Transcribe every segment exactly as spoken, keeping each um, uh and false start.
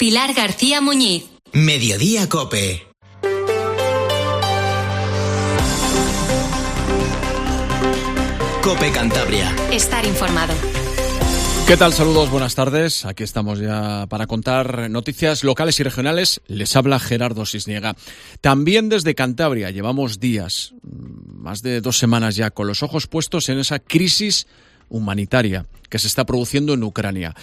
Pilar García Muñiz. Mediodía COPE. COPE Cantabria. Estar informado. ¿Qué tal? Saludos, buenas tardes. Aquí estamos ya para contar noticias locales y regionales. Les habla Gerardo Sisniega. También desde Cantabria llevamos días, más de dos semanas ya, con los ojos puestos en esa crisis humanitaria que se está produciendo en Ucrania.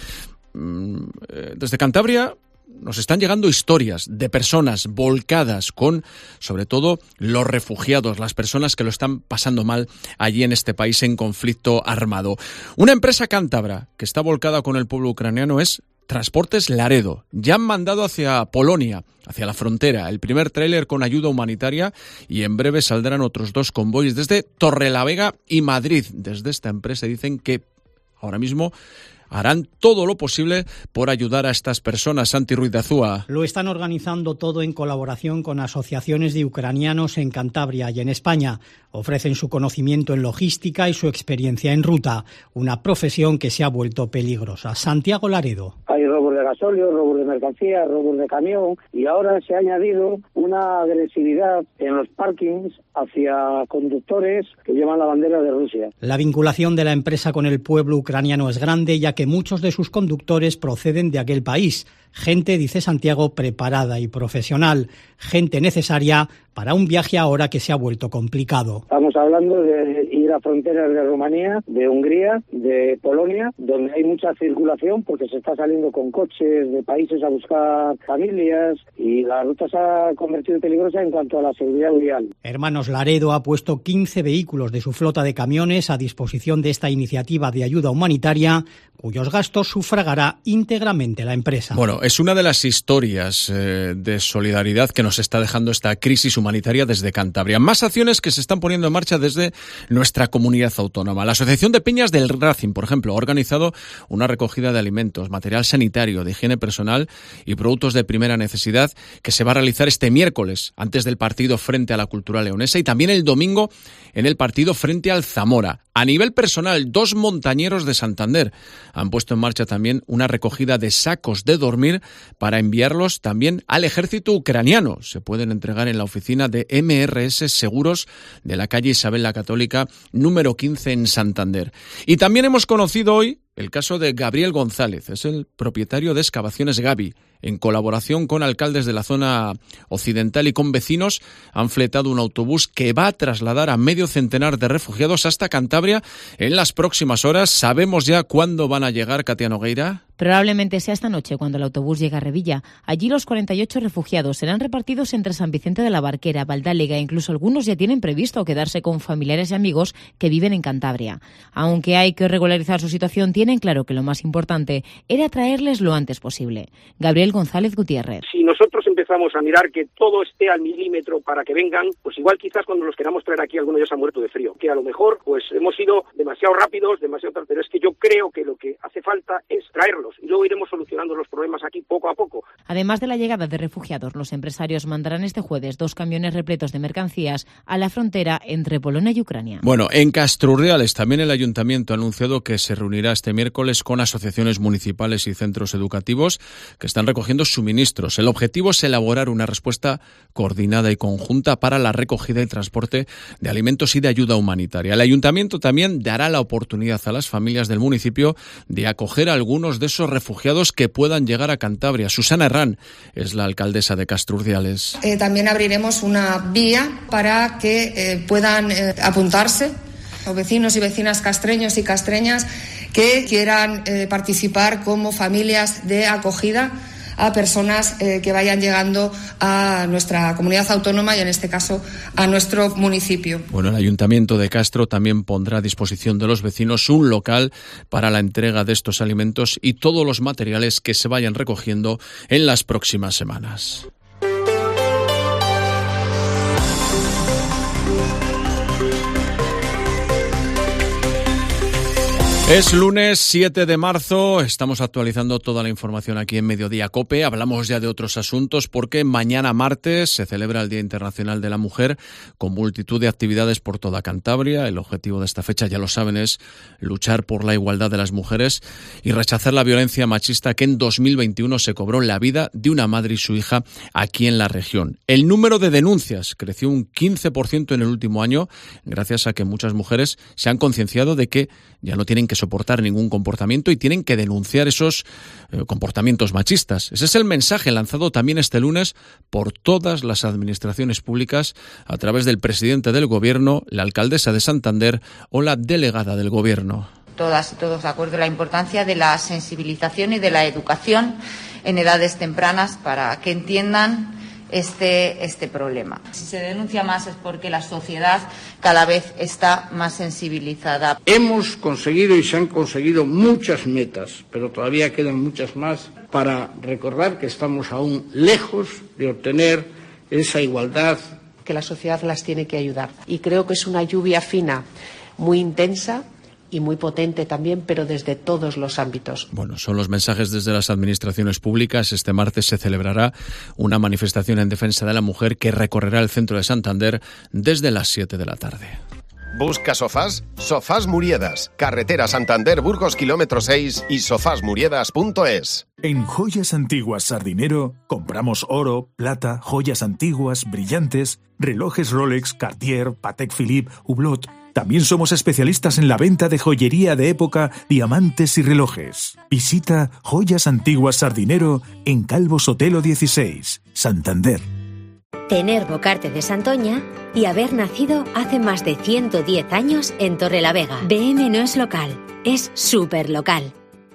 Desde Cantabria nos están llegando historias de personas volcadas con, sobre todo, los refugiados, las personas que lo están pasando mal allí en este país en conflicto armado. Una empresa cántabra que está volcada con el pueblo ucraniano es Transportes Laredo. Ya han mandado hacia Polonia, hacia la frontera, el primer tráiler con ayuda humanitaria y en breve saldrán otros dos convoyes desde Torrelavega y Madrid. Desde esta empresa dicen que ahora mismo harán todo lo posible por ayudar a estas personas. Santi Ruiz de Azúa. Lo están organizando todo en colaboración con asociaciones de ucranianos en Cantabria y en España. Ofrecen su conocimiento en logística y su experiencia en ruta, una profesión que se ha vuelto peligrosa. Santiago Laredo. Hay robos de gasóleo, robos de mercancía, robos de camión y ahora se ha añadido una agresividad en los parkings hacia conductores que llevan la bandera de Rusia. La vinculación de la empresa con el pueblo ucraniano es grande, ya que muchos de sus conductores proceden de aquel país. Gente, dice Santiago, preparada y profesional. Gente necesaria para un viaje ahora que se ha vuelto complicado. Estamos hablando de ir a fronteras de Rumanía, de Hungría, de Polonia, donde hay mucha circulación porque se está saliendo con coches de países a buscar familias y la ruta se ha convertido peligrosa en cuanto a la seguridad vial. Hermanos Laredo ha puesto quince vehículos de su flota de camiones a disposición de esta iniciativa de ayuda humanitaria, cuyos gastos sufragará íntegramente la empresa. Bueno, es una de las historias eh, de solidaridad que nos está dejando esta crisis humanitaria desde Cantabria. Más acciones que se están poniendo en marcha desde nuestra comunidad autónoma. La Asociación de Peñas del Racing, por ejemplo, ha organizado una recogida de alimentos, material sanitario, de higiene personal y productos de primera necesidad que se va a realizar este miércoles, antes del partido frente a la Cultural Leonesa, y también el domingo en el partido frente al Zamora. A nivel personal, dos montañeros de Santander han puesto en marcha también una recogida de sacos de dormir para enviarlos también al ejército ucraniano. Se pueden entregar en la oficina de M R S Seguros de la calle Isabel la Católica, número quince en Santander. Y también hemos conocido hoy el caso de Gabriel González, es el propietario de Excavaciones Gavi. En colaboración con alcaldes de la zona occidental y con vecinos, han fletado un autobús que va a trasladar a medio centenar de refugiados hasta Cantabria en las próximas horas. ¿Sabemos ya cuándo van a llegar, Katia Nogueira? Probablemente sea esta noche cuando el autobús llegue a Revilla. Allí los cuarenta y ocho refugiados serán repartidos entre San Vicente de la Barquera, Valdáliga, e incluso algunos ya tienen previsto quedarse con familiares y amigos que viven en Cantabria. Aunque hay que regularizar su situación, tienen claro que lo más importante era traerles lo antes posible. Gabriel González Gutiérrez. Si nosotros empezamos a mirar que todo esté al milímetro para que vengan, pues igual quizás cuando los queramos traer aquí algunos ya se han muerto de frío, que a lo mejor pues hemos sido demasiado rápidos, demasiado tal, pero es que yo creo que lo que hace falta es traerlos y luego iremos solucionando los problemas aquí poco a poco. Además de la llegada de refugiados, los empresarios mandarán este jueves dos camiones repletos de mercancías a la frontera entre Polonia y Ucrania. Bueno, en Castrurdiales también el ayuntamiento ha anunciado que se reunirá este miércoles con asociaciones municipales y centros educativos que están recogiendo suministros. El objetivo es elaborar una respuesta coordinada y conjunta para la recogida y transporte de alimentos y de ayuda humanitaria. El ayuntamiento también dará la oportunidad a las familias del municipio de acoger a algunos de esos refugiados que puedan llegar a Cantabria. Susana Herrán es la alcaldesa de Castrurdiales. Eh, también abriremos una vía para que eh, puedan eh, apuntarse los vecinos y vecinas castreños y castreñas que quieran eh, participar como familias de acogida a personas eh, que vayan llegando a nuestra comunidad autónoma y en este caso a nuestro municipio. Bueno, el Ayuntamiento de Castro también pondrá a disposición de los vecinos un local para la entrega de estos alimentos y todos los materiales que se vayan recogiendo en las próximas semanas. Es lunes siete de marzo, estamos actualizando toda la información aquí en Mediodía COPE. Hablamos ya de otros asuntos porque mañana martes se celebra el Día Internacional de la Mujer con multitud de actividades por toda Cantabria. El objetivo de esta fecha, ya lo saben, es luchar por la igualdad de las mujeres y rechazar la violencia machista que en dos mil veintiuno se cobró la vida de una madre y su hija aquí en la región. El número de denuncias creció un quince por ciento en el último año gracias a que muchas mujeres se han concienciado de que ya no tienen que soportar ningún comportamiento y tienen que denunciar esos eh, comportamientos machistas. Ese es el mensaje lanzado también este lunes por todas las administraciones públicas a través del presidente del Gobierno, la alcaldesa de Santander o la delegada del Gobierno. Todas y todos de acuerdo en la importancia de la sensibilización y de la educación en edades tempranas para que entiendan Este, este problema. Si se denuncia más es porque la sociedad cada vez está más sensibilizada. Hemos conseguido y se han conseguido muchas metas, pero todavía quedan muchas más para recordar que estamos aún lejos de obtener esa igualdad. Que la sociedad las tiene que ayudar. Y creo que es una lluvia fina, muy intensa y muy potente también, pero desde todos los ámbitos. Bueno, son los mensajes desde las administraciones públicas. Este martes se celebrará una manifestación en defensa de la mujer que recorrerá el centro de Santander desde las siete de la tarde. ¿Busca sofás? Sofás Muriedas, carretera Santander-Burgos, kilómetro seis y sofás muriedas punto es. En Joyas Antiguas Sardinero compramos oro, plata, joyas antiguas, brillantes, relojes Rolex, Cartier, Patek Philippe, Hublot. También somos especialistas en la venta de joyería de época, diamantes y relojes. Visita Joyas Antiguas Sardinero en Calvo Sotelo dieciséis, Santander. Tener Bocarte de Santoña y haber nacido hace más de ciento diez años en Torrelavega. B M no es local, es súper local.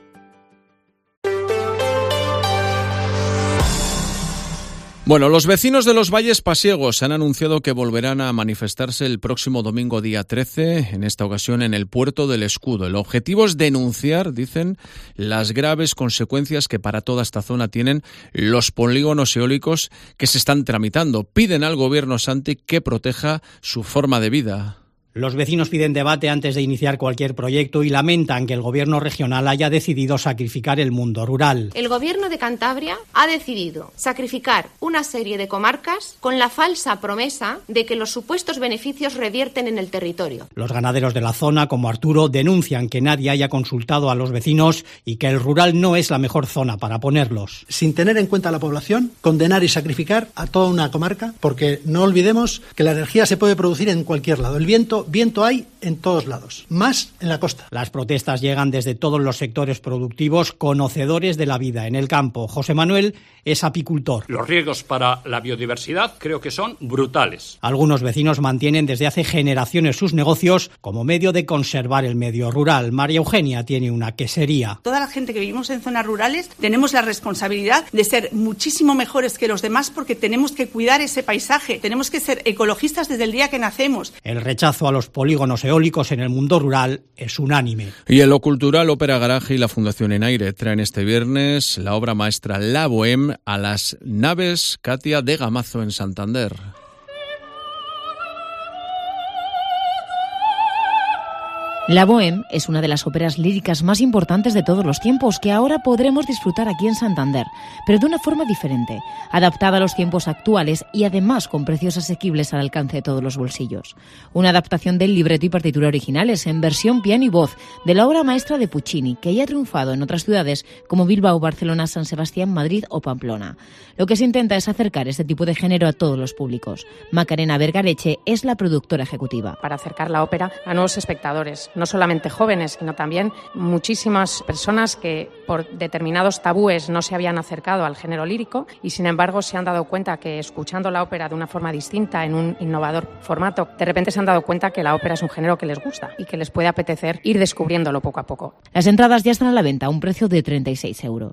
Bueno, los vecinos de los Valles Pasiegos han anunciado que volverán a manifestarse el próximo domingo día trece, en esta ocasión en el Puerto del Escudo. El objetivo es denunciar, dicen, las graves consecuencias que para toda esta zona tienen los polígonos eólicos que se están tramitando. Piden al gobierno Santi que proteja su forma de vida. Los vecinos piden debate antes de iniciar cualquier proyecto y lamentan que el gobierno regional haya decidido sacrificar el mundo rural. El gobierno de Cantabria ha decidido sacrificar una serie de comarcas con la falsa promesa de que los supuestos beneficios revierten en el territorio. Los ganaderos de la zona, como Arturo, denuncian que nadie haya consultado a los vecinos y que el rural no es la mejor zona para ponerlos. Sin tener en cuenta a la población, condenar y sacrificar a toda una comarca, porque no olvidemos que la energía se puede producir en cualquier lado. El viento Viento hay en todos lados, más en la costa. Las protestas llegan desde todos los sectores productivos, conocedores de la vida en el campo. José Manuel es apicultor. Los riesgos para la biodiversidad creo que son brutales. Algunos vecinos mantienen desde hace generaciones sus negocios como medio de conservar el medio rural. María Eugenia tiene una quesería. Toda la gente que vivimos en zonas rurales tenemos la responsabilidad de ser muchísimo mejores que los demás porque tenemos que cuidar ese paisaje, tenemos que ser ecologistas desde el día que nacemos. El rechazo a los polígonos eólicos en el mundo rural es unánime. Y en lo cultural, Ópera Garaje y la Fundación Enaire traen este viernes la obra maestra La Bohème a las naves Katia de Gamazo en Santander. La Bohème es una de las óperas líricas más importantes de todos los tiempos que ahora podremos disfrutar aquí en Santander, pero de una forma diferente, adaptada a los tiempos actuales y además con precios asequibles al alcance de todos los bolsillos. Una adaptación del libreto y partitura originales en versión piano y voz de la obra maestra de Puccini, que ya ha triunfado en otras ciudades como Bilbao, Barcelona, San Sebastián, Madrid o Pamplona. Lo que se intenta es acercar este tipo de género a todos los públicos. Macarena Vergareche es la productora ejecutiva. Para acercar la ópera a nuevos espectadores, no solamente jóvenes, sino también muchísimas personas que por determinados tabúes no se habían acercado al género lírico y sin embargo se han dado cuenta que escuchando la ópera de una forma distinta, en un innovador formato, de repente se han dado cuenta que la ópera es un género que les gusta y que les puede apetecer ir descubriéndolo poco a poco. Las entradas ya están a la venta a un precio de treinta y seis euros.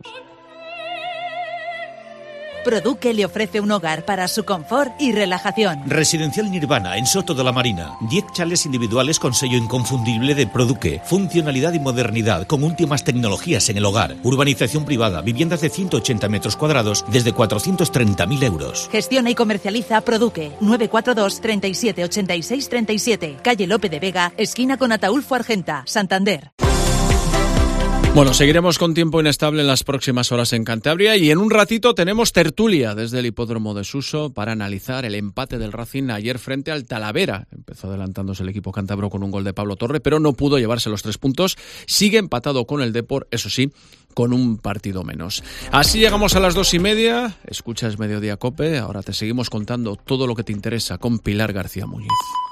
Produque le ofrece un hogar para su confort y relajación. Residencial Nirvana en Soto de la Marina. diez chalés individuales con sello inconfundible de Produque. Funcionalidad y modernidad con últimas tecnologías en el hogar. Urbanización privada. Viviendas de ciento ochenta metros cuadrados desde cuatrocientos treinta mil euros. Gestiona y comercializa Produque. nueve cuatro dos, treinta y siete, ochenta y seis, treinta y siete. Calle Lope de Vega, esquina con Ataúlfo Argenta, Santander. Bueno, seguiremos con tiempo inestable en las próximas horas en Cantabria y en un ratito tenemos tertulia desde el hipódromo de Suso para analizar el empate del Racing ayer frente al Talavera. Empezó adelantándose el equipo cántabro con un gol de Pablo Torre, pero no pudo llevarse los tres puntos. Sigue empatado con el Depor, eso sí, con un partido menos. Así llegamos a las dos y media. Escuchas Mediodía Cope. Ahora te seguimos contando todo lo que te interesa con Pilar García Muñiz.